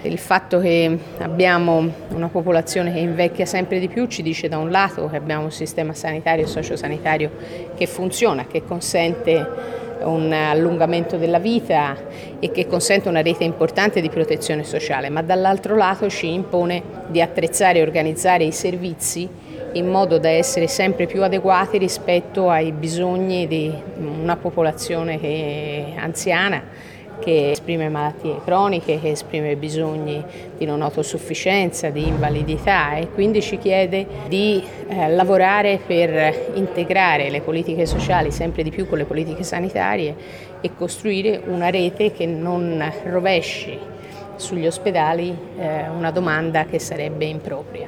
Il fatto che abbiamo una popolazione che invecchia sempre di più ci dice da un lato che abbiamo un sistema sanitario e sociosanitario che funziona, che consente un allungamento della vita e che consente una rete importante di protezione sociale, ma dall'altro lato ci impone di attrezzare e organizzare i servizi in modo da essere sempre più adeguati rispetto ai bisogni di una popolazione che è anziana, che esprime malattie croniche, che esprime bisogni di non autosufficienza, di invalidità, e quindi ci chiede di lavorare per integrare le politiche sociali sempre di più con le politiche sanitarie e costruire una rete che non rovesci sugli ospedali una domanda che sarebbe impropria.